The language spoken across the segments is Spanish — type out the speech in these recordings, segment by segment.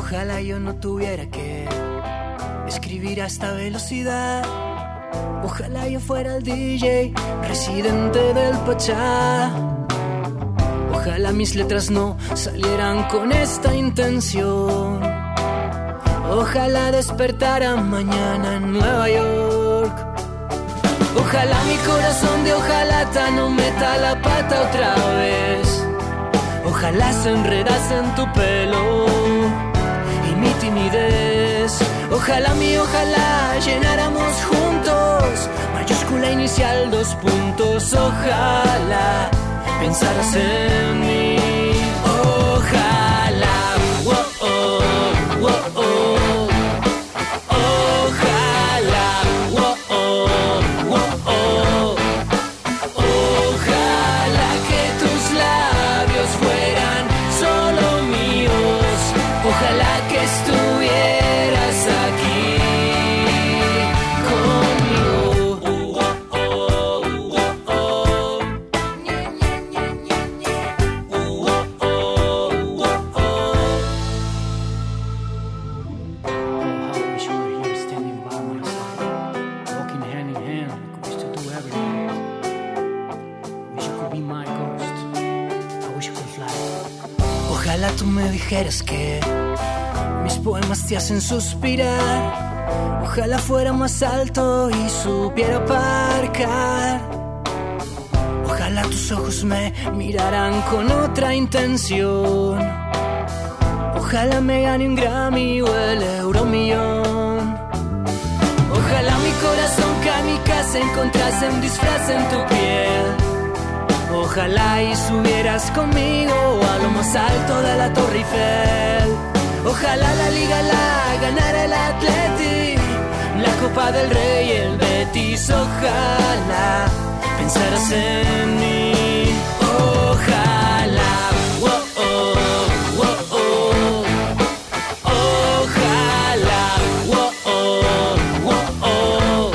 Ojalá yo no tuviera que escribir a esta velocidad. Ojalá yo fuera el DJ residente del Pachá. Ojalá mis letras no salieran con esta intención. Ojalá despertara mañana en Nueva York. Ojalá mi corazón de hojalata no meta la pata otra vez. Ojalá se enredase en tu pelo y mi timidez. Ojalá llenáramos juntos mayúscula inicial 2 puntos. Ojalá pensaras en mí. Ojalá, oh, oh, oh, oh. Ojalá, oh, oh, oh, oh. Ojalá que tus labios fueran solo míos. Ojalá que estuvieras aquí conmigo. Oh, oh, oh, oh. Ojalá tú me dijeras que mis poemas te hacen suspirar. Ojalá fuera más alto y supiera aparcar. Ojalá tus ojos me miraran con otra intención. Ojalá me gane un Grammy o el Euromillón. Ojalá mi corazón kamikaze encontrase un disfraz en tu piel. Ojalá y subieras conmigo a lo más alto de la Torre Eiffel. Ojalá la Liga la ganara el Atleti, la Copa del Rey y el Betis. Ojalá pensaras en mí. Ojalá, oh, oh, oh, oh. Ojalá, oh, oh, oh, oh.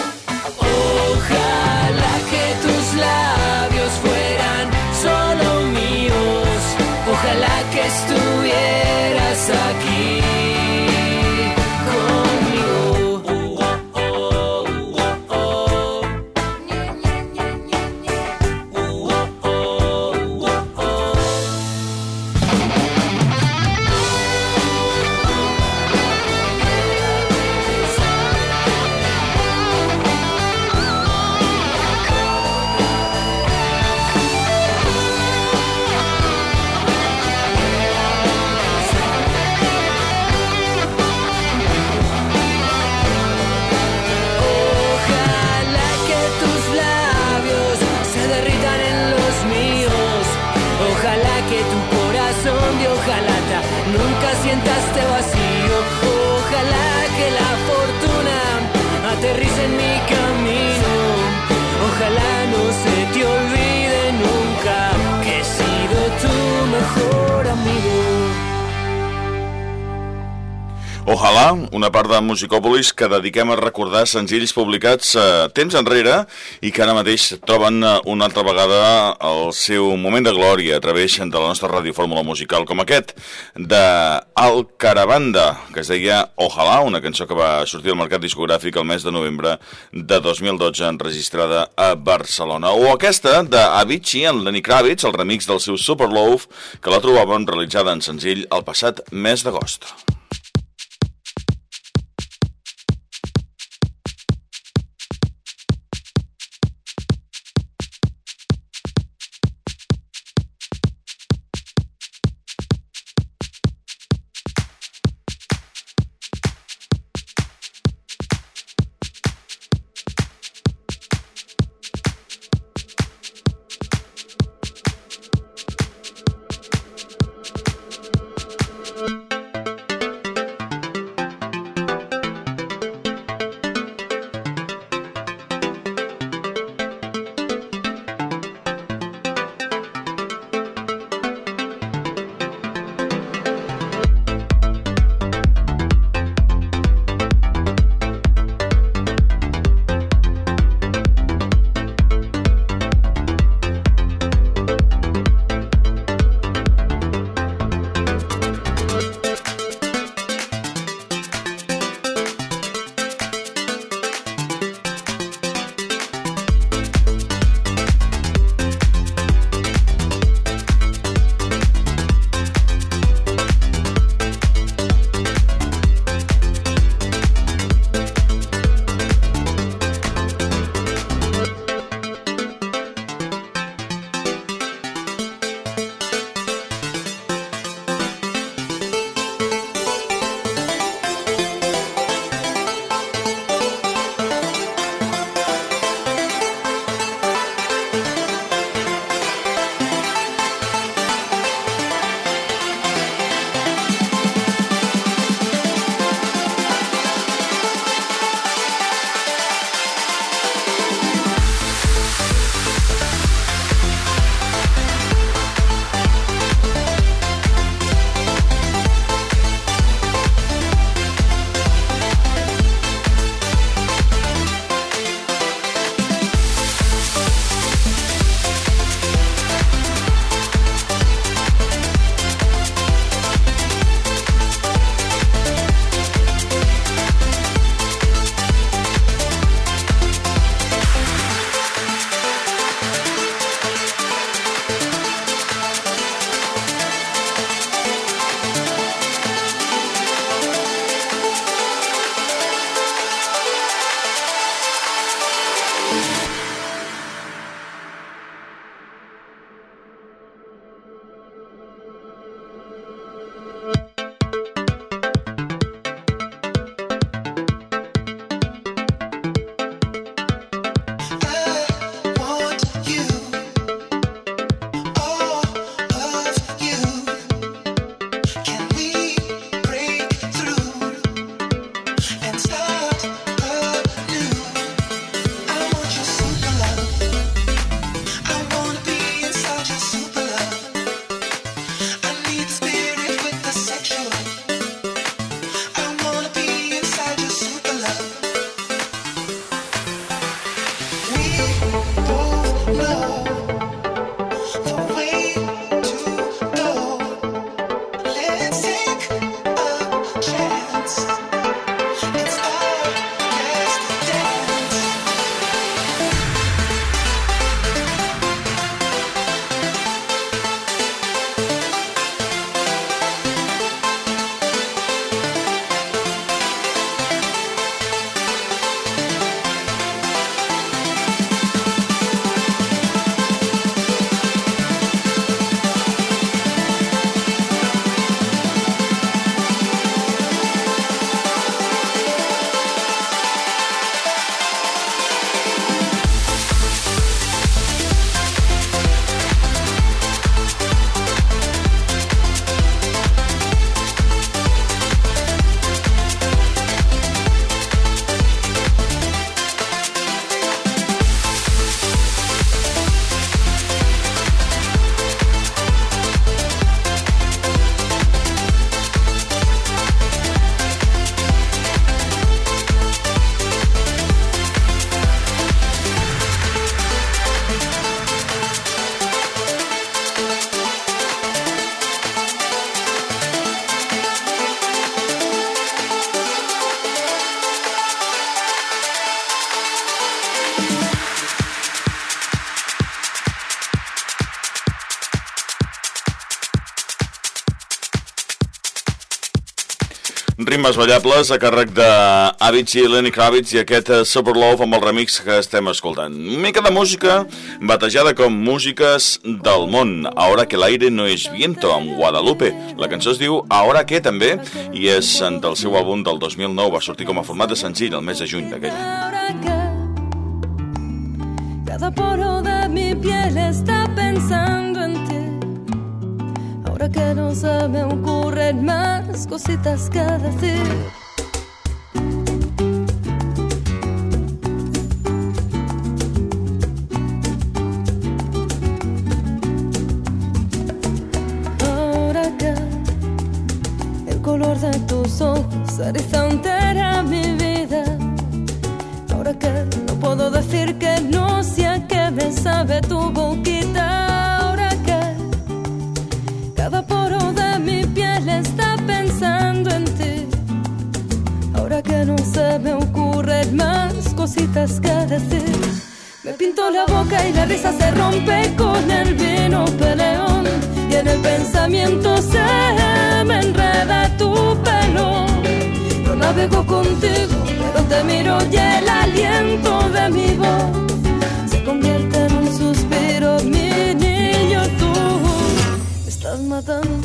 Ojalá que tus labios fueran solo míos. Ojalá que estuvieras aquí conmigo. Oh, oh, oh, oh. Oh, oh, oh, oh. Ojalá que tus labios se derritan en los míos. Ojalá que tu corazón de hojalata nunca sienta este vacío. Ojalá que la fortuna aterrice en mi camino. Ojalá no se te olvide nunca que he sido tu mejor amigo. Ojalà, una part de Musicòpolis que dediquem a recordar senzills publicats temps enrere i que ara mateix troben una altra vegada el seu moment de glòria a través de la nostra radiofórmula musical, com aquest de Alcarabanda, que es deia Ojalà, una cançó que va sortir al mercat discogràfic el mes de novembre de 2012, enregistrada a Barcelona. O aquesta d'Avicii, en Lenny Kravitz, el remix del seu Super Love, que la trobàvem realitzada en senzill el passat mes d'agost. ritmes ballables a càrrec d'Avicii, Lenny Kravitz i aquest Super Love amb el remix que estem escoltant. Una mica de música batejada com músiques del món. Ahora que el aire no es viento, amb Guadalupe. La cançó es diu Ahora que també i és del seu àlbum del 2009. Va sortir com a format de senzill el mes de juny d'aquell any. Cada poro de mi piel está pensando en ti. Ahora que no se me ocurren más cositas que decir. Ahora que el color de tus ojos eriza entera mi vida. Ahora que no puedo decir que no, si a qué me sabe tu boquita. Ahora que cada poro de mi piel está pensando en ti. Ahora que no se me ocurren más cositas que decir. Me pinto la boca y la risa se rompe con el vino peleón. Y en el pensamiento se me enreda tu pelo. No navego contigo, pero te miro y el aliento de mi voz se convierte en un suspiro. Mi niño, tú me estás matando.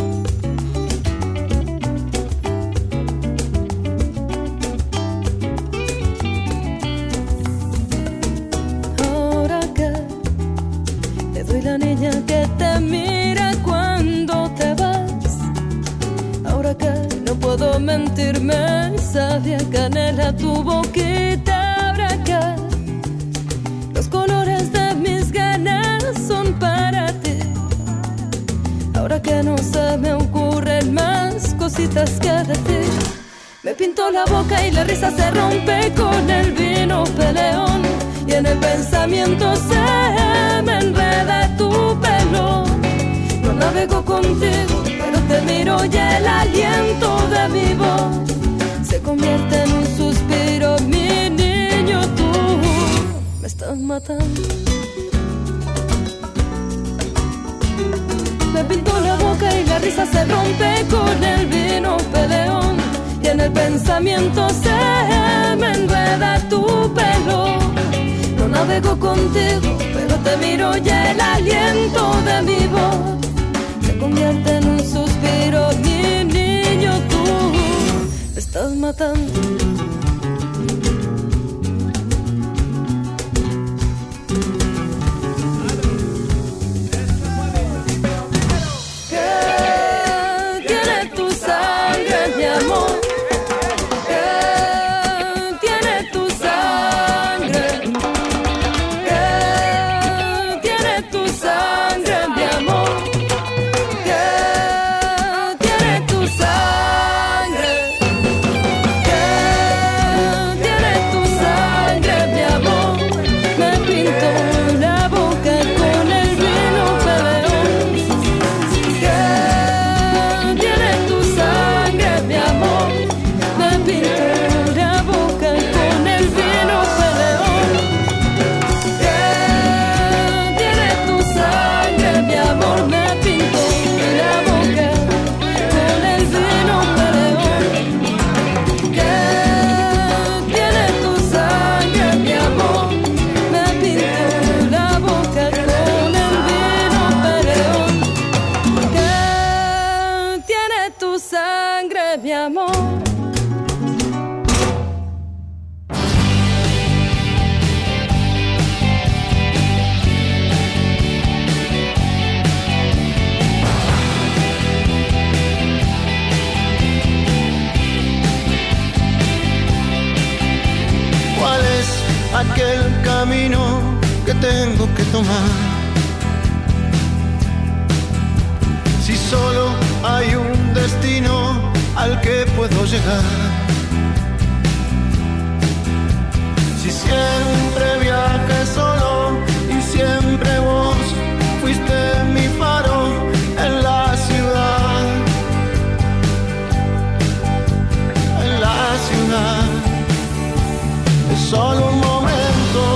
Ahora que te doy la niña que te mira cuando te vas. Ahora que no puedo mentirme, sabe a canela tu boquita. Ahora que los colores de mis ganas son para ti. Ahora que no se me ocurren más cositas que decir. Me pinto la boca y la risa se rompe con el vino peleón. Y en el pensamiento se me enreda tu pelo. No navego contigo, pero te miro y el aliento de mi voz se convierte en un suspiro. Mi niño, tú me estás matando. Me pinto la boca y la risa se rompe con el vino peleón. Y en el pensamiento se me enreda tu pelo. No navego contigo, pero te miro y el aliento de mi voz se convierte en un suspiro. Mi niño, tú me estás matando. ¿Qué tiene tu sangre, mi amor? ¿Qué tiene tu sangre? ¿Qué tiene tu sangre, mi amor? ¿Qué tiene tu sangre? ¿Qué tiene tu sangre, mi amor? Me pinto la boca con el vino peleón. ¿Qué tiene tu sangre, mi amor? Me pinto la boca con el vino peleón. ¿Qué tiene tu sangre, mi amor? Me pinto la boca con el vino peleón. ¿Qué tiene tu sangre, mi amor? Me pinto la boca con el vino peleón. ¿Qué tiene tu sangre, mi amor? ¿Cuál es aquel camino que tengo que tomar? Si solo hay un destino al que puedo llegar. Si siempre viajé solo y siempre vos fuiste mi faro en la ciudad. En la ciudad. Es solo un momento,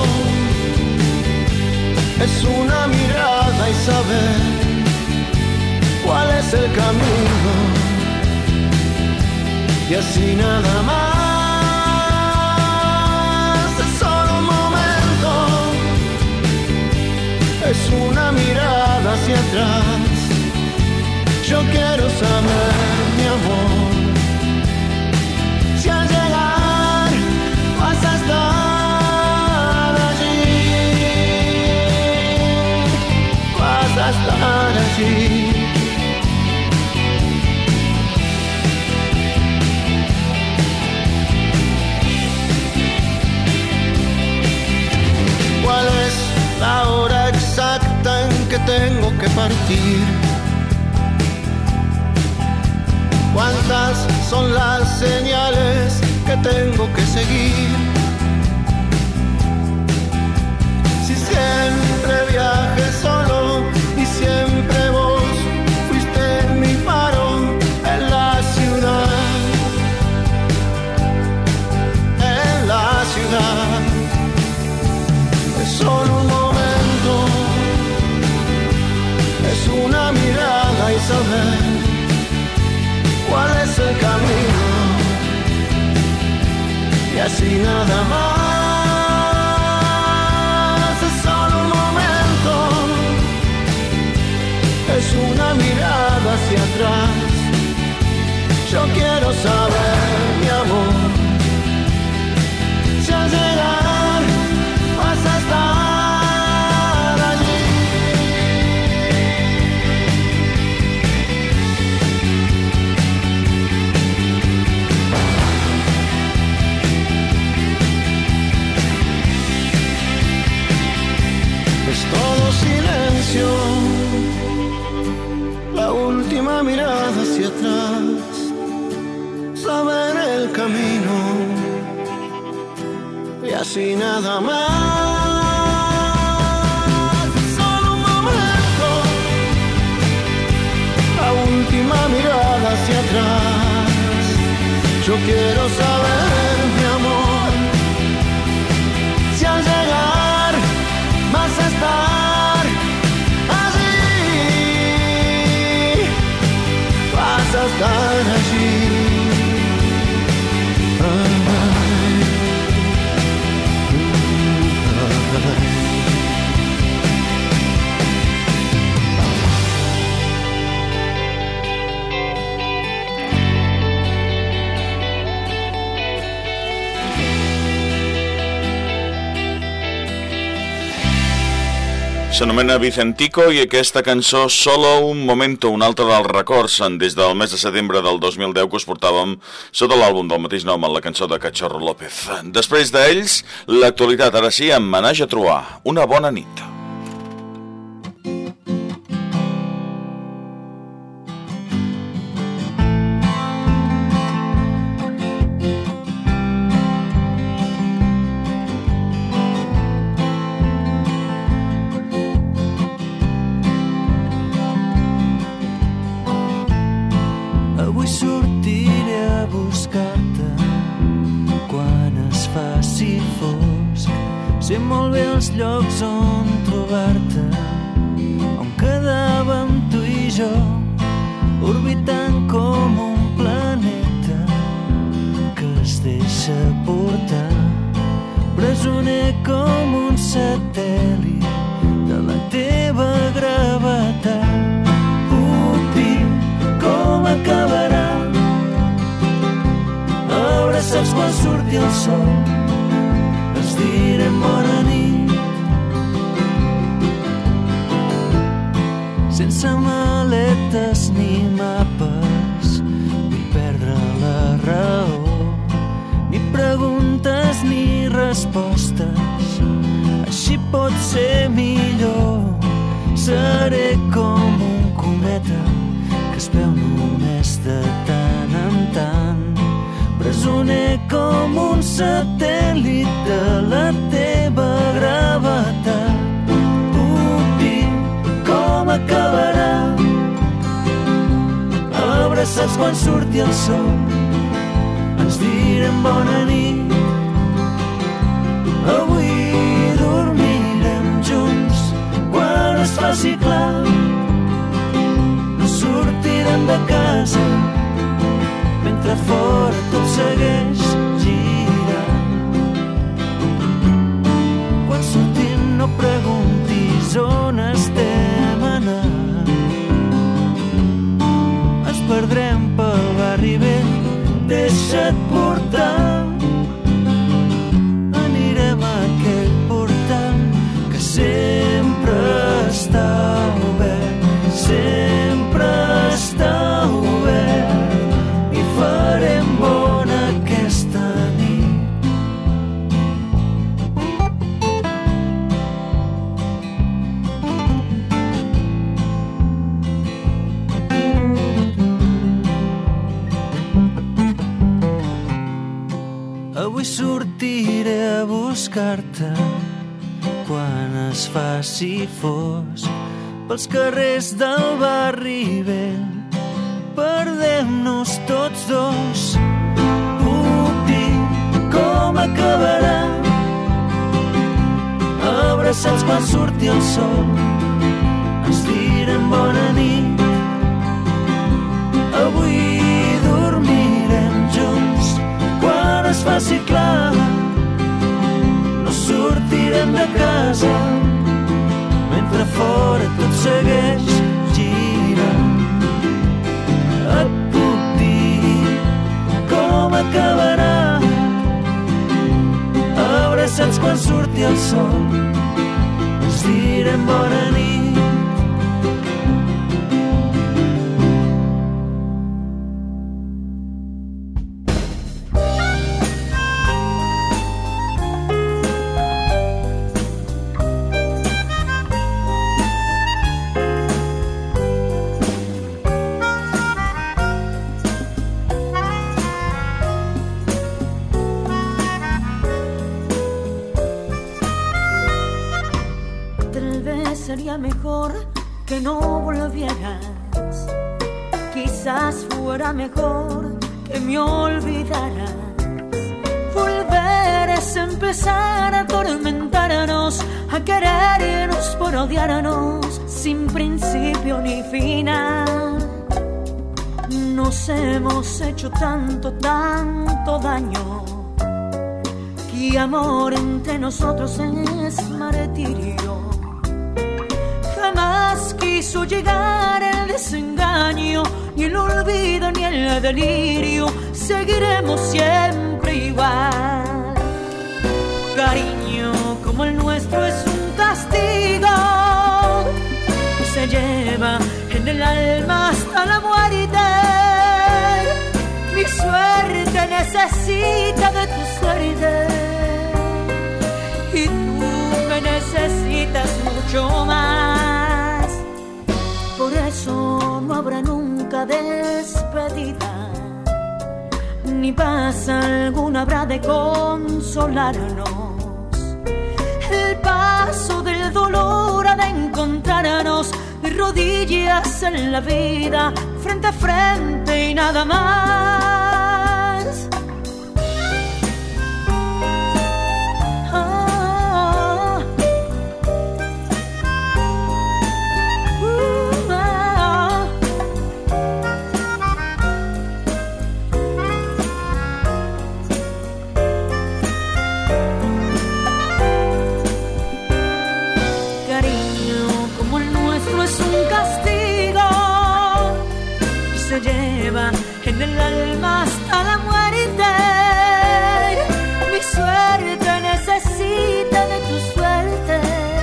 es una mirada y saber cuál es el camino y así nada más. Es solo un momento, es una mirada hacia atrás. Yo quiero saber, mi amor, si al llegar vas a estar allí, vas a estar allí. ¿Cuál es la hora exacta en que tengo que partir? ¿Cuántas son las señales que tengo que seguir? Si siempre viajé solo y siempre vos fuiste mi faro en la ciudad, en la ciudad. Es solo un momento, es una mirada y saber cuál es el camino, y así nada más. Es solo un momento, es una mirada hacia atrás. Yo quiero saber, mi amor, si al llegar vas a estar allí. Es todo silencio, la última mirada hacia atrás, saber el camino, y así nada más. Solo un momento, la última mirada hacia atrás. Yo quiero saber, mi amor, si al llegar vas a estar allí, vas a estar allí. S'anomena Vicentico i aquesta cançó Solo un momento, un altre dels records des del mes de setembre del 2010 que us portàvem sota l'àlbum del mateix nom, la cançó de Cachorro López. Després d'ells, l'actualitat, ara sí, amb Menage a Trobar. Una bona nit. Avui sortiré a buscar-te quan es faci fosc. Sé molt bé els llocs on trobar-te, on quedàvem tu i jo, orbitant com un planeta que es deixa portar, presoner com un satèl·lit de la teva gravetat. Com acabarà? Abraçats quan surti el sol, ens direm bona nit. Sense maletes ni mapes, vull perdre la raó, ni preguntes ni respostes, així pot ser millor. Seré com un cometa que es veu només de tant en tant, presoner com un satèl·lit de la teva gravetat. Puc dir com acabarà? Abraçats quan surti el sol, ens direm bona nit. Avui dormirem junts quan es faci clar. No sortirem de casa mentre fora Avui sortiré a buscar-te quan es faci fosc pels carrers del barri vell. Perdem-nos tots dos. Puc dir com acabarà, abraçats quan surti el sol, ens direm bona nit. Avui dormirem junts quan es faci clar, no sortirem de casa mentre fora tot segueix girant. Et puc dir com acabarà, abraçats quan surti el sol, ens direm bona nit. Sería mejor que no volvieras, quizás fuera mejor que me olvidaras. Volver es empezar a atormentarnos, a querernos por odiarnos, sin principio ni final. Nos hemos hecho tanto, tanto daño, que amor entre nosotros es martirio. Jamás quiso llegar el desengaño, ni el olvido ni el delirio. Seguiremos siempre igual. Cariño como el nuestro es un castigo, se lleva en el alma hasta la muerte. Mi suerte necesita de tu suerte, y tú me necesitas mucho más. Por eso no habrá nunca despedida, ni paz alguna habrá de consolarnos. El paso del dolor ha de encontrarnos de rodillas en la vida, frente a frente y nada más. En el alma hasta la muerte. Mi suerte necesita de tu suerte,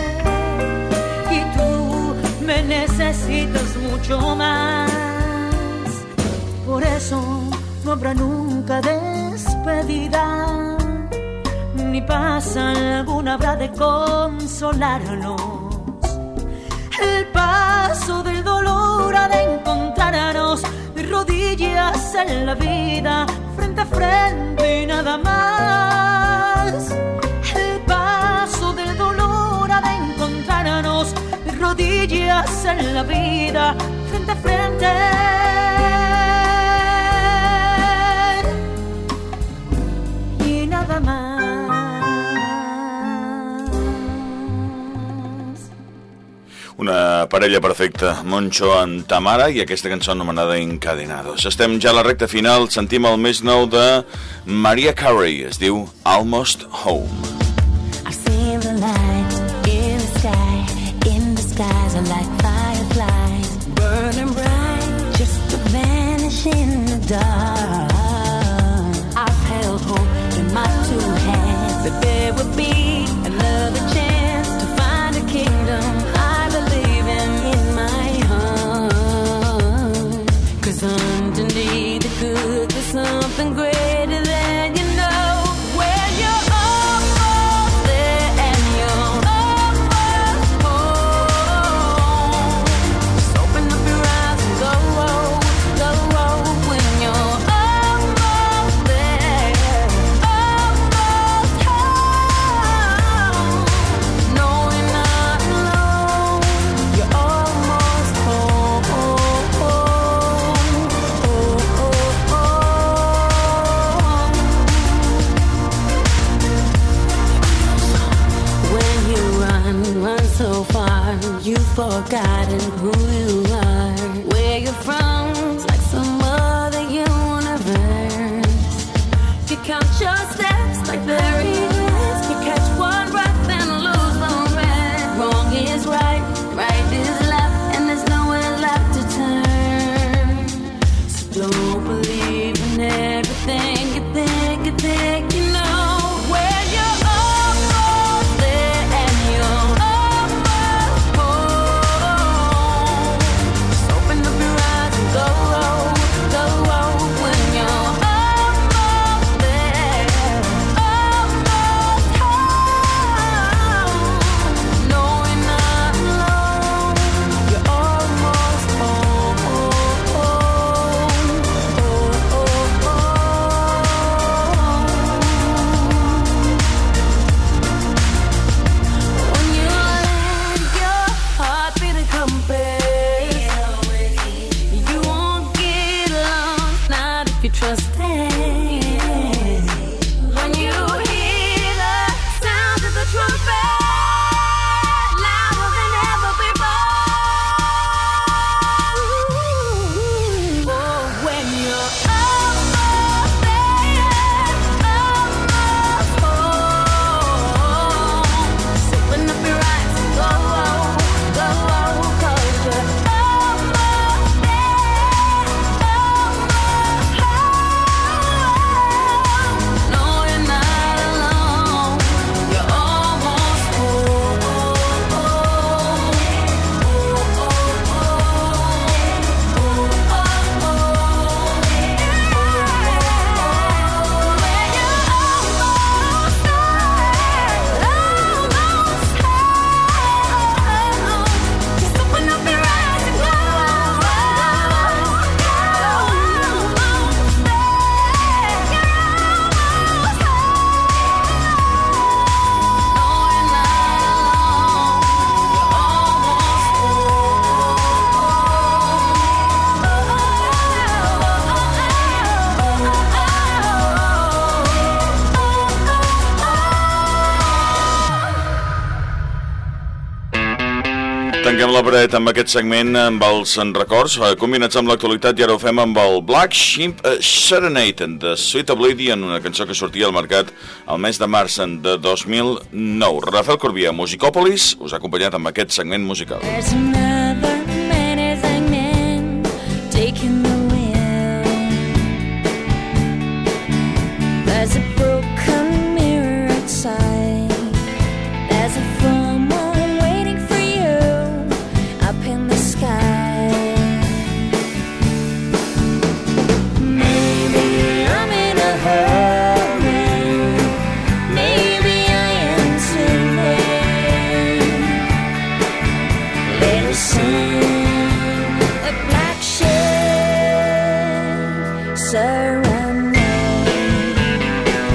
y tú me necesitas mucho más. Por eso no habrá nunca despedida, ni paz alguna habrá de consolarnos. El paso del dolor ha de encontrarnos de rodillas en la vida, frente a frente y nada más. El paso del dolor ha de encontrarnos de rodillas en la vida, frente a frente y nada más. Una parella perfecta, Moncho en Tamara, i aquesta cançó anomenada Encadenados. Estem ja a la recta final, sentim el més nou de Mariah Carey, es diu Almost Home. I've seen the light in the sky, in the skies are like fireflies, burning bright, just to vanish in the dark. I've held hope in my two hands, that there would be another chance to find a kingdom in my heart. 'Cause underneath the good there's something greater than you know. When you're almost there forgotten who you are. Where you're from, like some other universe. You count your steps like there is. You catch one breath and lose the rest. Wrong is right, right is left, and there's nowhere left to turn. So don't believe in everything you think you know. Where you're almost there and you're almost home. Just open up your eyes and go when you're almost there, almost home. No, you're not alone. You're almost home. When you let your heart be the compass, you won't get lost, not if you trust it. When you hear the sound of the trumpet, louder than ever before. When you're almost there, almost home. Just open up your eyes and go, 'cause you're almost there, almost home. No, you're not alone. You're almost home. Just open up your eyes and go. Tanquem la paret amb aquest segment amb els records combinats amb l'actualitat i ara ho fem amb el Black Sheep Serenade de Sweet Oblivion, una cançó que sortia al mercat el mes de març de 2009. Rafael Corbí, Musicòpolis, us ha acompanyat amb aquest segment musical. There's another menacing man taking the wheel. There's a broken mirror outside. There's a full moon waiting for you up in the sky. Maybe I'm in a hurry. Maybe I am too late. Let us sing a black sheep serenade.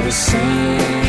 the same.